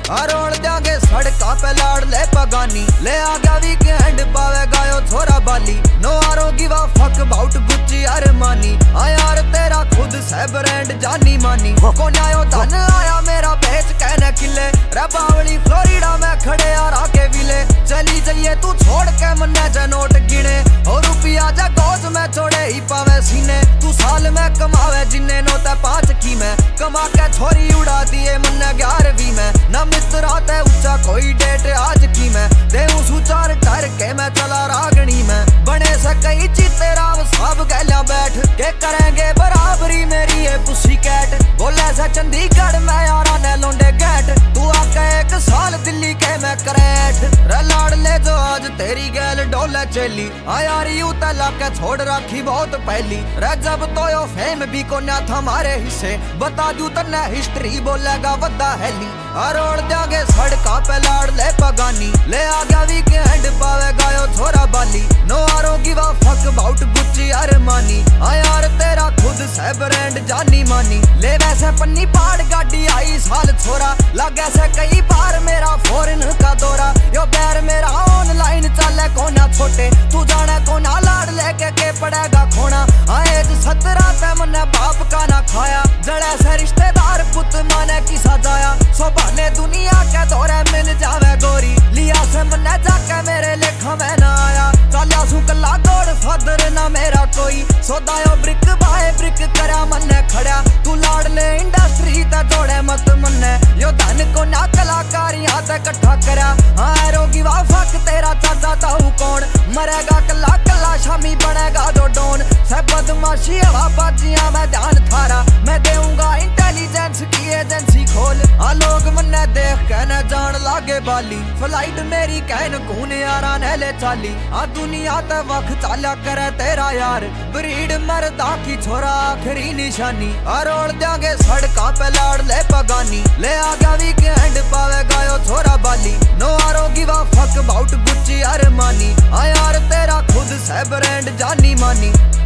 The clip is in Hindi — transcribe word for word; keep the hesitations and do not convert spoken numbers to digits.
रोल जागे सड़का पे लाड़ ले पगानी ले आ गया वीकेंड पावे गायो छोरा बाली नो आरो give a fuck about Gucci Armani आ यार तेरा खुद से ब्रांड जानी मानी को न्यायो धन आया मेरा बेच कहने किले रे बावली फ्लोरिडा में खड़े यार आके विले चली जाइए तू छोड़ के मन्ने जे नोट गिने और रुपया जा गोज में छोड़े ही पावे सीने तू साल में कमावे जिन्ने नोते पांच की में कमा के छोरी उड़ा दिए मन्ने ग्यारहवीं में न मित्रा ते ऊंचा कोई डेट आज की में दे सुचार डर के मैं चला रागणी में बने से कई चीते राव सब गैलिया बैठ के करेंगे बराबरी मेरी ये पुसी कैट बोले से चंडीगढ़ में यारा ने लोंडे गेट तू आके एक साल दिल्ली के मैं करेट रे लाड़ ले जो आज तेरी गैल डोले चली आ यार यू तला के छोड़ रखी बहुत पहली रे जब तो यो फेम भी को ना था हमारे हिस्से बता दू तन्ने हिस्ट्री बोलेगा वद्दा हैली रोड जागे सड़का पे लाड़ ले पगानी ले आ गया वीकेंड पावे गायो छोरा बाली नो आरो give a fuck about Gucci Armani आ यार तेरा खुद से ब्रांड जानी मानी ले वैसे पन्नी पहाड़ गाड़ी आई साल छोरा लगे से कई बार मेरा फॉरेन का दौरा यो बैर मेरा ऑनलाइन चले कोना छोटे तू जाने कोना लाड़ लेके के पड़ेगा खोना आए सत्रह पे मने बाप का ना खाया जड़े से रिश्तेदार पुत माने की सजाया सो बने दुनिया के दौरे मिल जावे गोरी लिया से मने जाके मेरे लेखा में ना आया चलिया सू कला गोड़ फादर ना मेरा कोई सोदायो ब्रिक बाय ब्रिक करा मन्ने खड़ा तू लाड़ ले इंडस्ट्री ते जोड़े मत मन्ने यो धन को ना कलाकारियां ते इकट्ठा करा हाँ रोगी वा फक तेरा चाचा ताऊ कौन मरेगा कला कला शामी बनेगा जो डोन से बदमाशी हवा बाजियां में ध्यान थारा मैं देऊंगा इंटेलिजेंस की एजेंसी खोल आ लोग मन्ने देख के न जान लागे बाली फ्लाइट मेरी कहन कून यारा ने ले चाली आ दुनिया ते वक्त चाला करे तेरा यार ब्रीड मरदा की छोरा आखिरी निशानी आ रोल जागे सड़का पे लाड़ ले पगानी ले आ गया वीकेंड पावे गायो छोरा बाली नो आरो give a fuck about Gucci Armani आ यार तेरा खुद से ब्रांड जानी मानी।